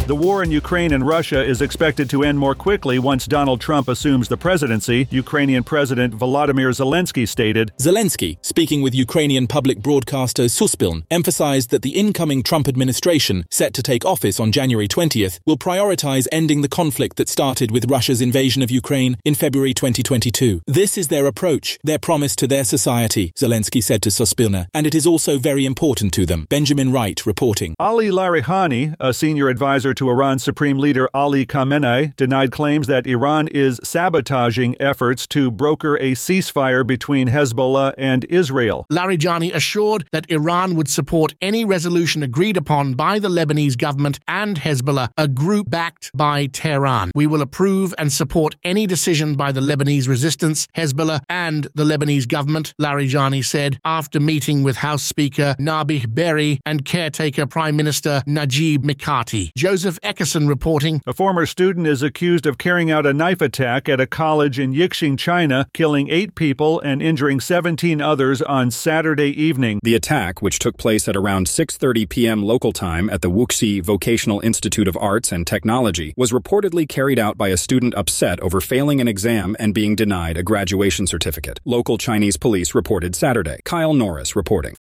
The war in Ukraine and Russia is expected to end more quickly once Donald Trump assumes the presidency, Ukrainian President Volodymyr Zelensky stated. Zelensky, speaking with Ukrainian public broadcaster Suspiln, emphasized that the incoming Trump administration, set to take office on January 20th, will prioritize ending the conflict that started with Russia's invasion of Ukraine in February 2022. This is their approach, their promise to their society, Zelensky said to Suspilna, and it is also very important to them. Benjamin Wright reporting. Ali Larijani, a senior advisor to Iran's Supreme Leader Ali Khamenei, denied claims that Iran is sabotaging efforts to broker a ceasefire between Hezbollah and Israel. Larijani assured that Iran would support any resolution agreed upon by the Lebanese government and Hezbollah, a group backed by Tehran. We will approve and support any decision by the Lebanese resistance, Hezbollah, and the Lebanese government, Larijani said after meeting with House Speaker Nabih Berri and caretaker Prime Minister Najib Mikati. Joseph Eckerson reporting. A former student is accused of carrying out a knife attack at a college in Yixing, China, killing 8 people and injuring 17 others on Saturday evening. The attack, which took place at around 6:30 p.m. local time at the Wuxi Vocational Institute of Arts and Technology, was reportedly carried out by a student upset over failing an exam and being denied a graduation certificate. Local Chinese police reported Saturday. Kyle Norris reporting.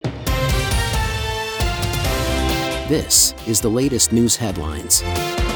This is the latest news headlines.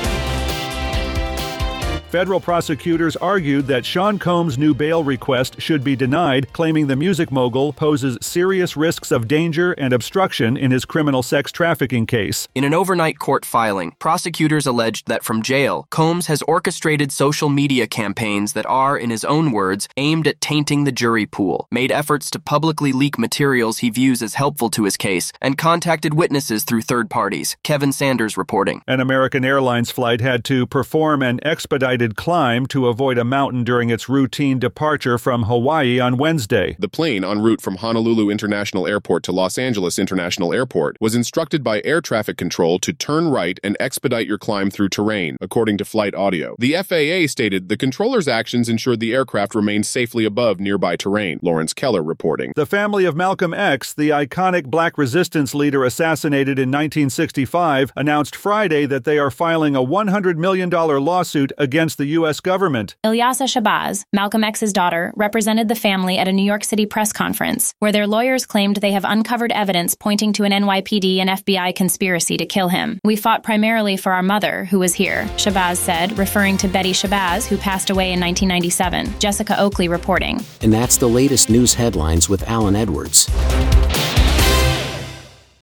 Federal prosecutors argued that Sean Combs' new bail request should be denied, claiming the music mogul poses serious risks of danger and obstruction in his criminal sex trafficking case. In an overnight court filing, prosecutors alleged that from jail, Combs has orchestrated social media campaigns that are, in his own words, aimed at tainting the jury pool, made efforts to publicly leak materials he views as helpful to his case, and contacted witnesses through third parties. Kevin Sanders reporting. An American Airlines flight had to perform an expedited climb to avoid a mountain during its routine departure from Hawaii on Wednesday. The plane, en route from Honolulu International Airport to Los Angeles International Airport, was instructed by air traffic control to turn right and expedite your climb through terrain, according to flight audio. The FAA stated the controller's actions ensured the aircraft remained safely above nearby terrain. Lawrence Keller reporting. The family of Malcolm X, the iconic black resistance leader assassinated in 1965, announced Friday that they are filing a $100 million lawsuit against the U.S. government. Ilyasa Shabazz, Malcolm X's daughter, represented the family at a New York City press conference, where their lawyers claimed they have uncovered evidence pointing to an NYPD and FBI conspiracy to kill him. We fought primarily for our mother, who was here, Shabazz said, referring to Betty Shabazz, who passed away in 1997. Jessica Oakley reporting. And that's the latest news headlines with Alan Edwards.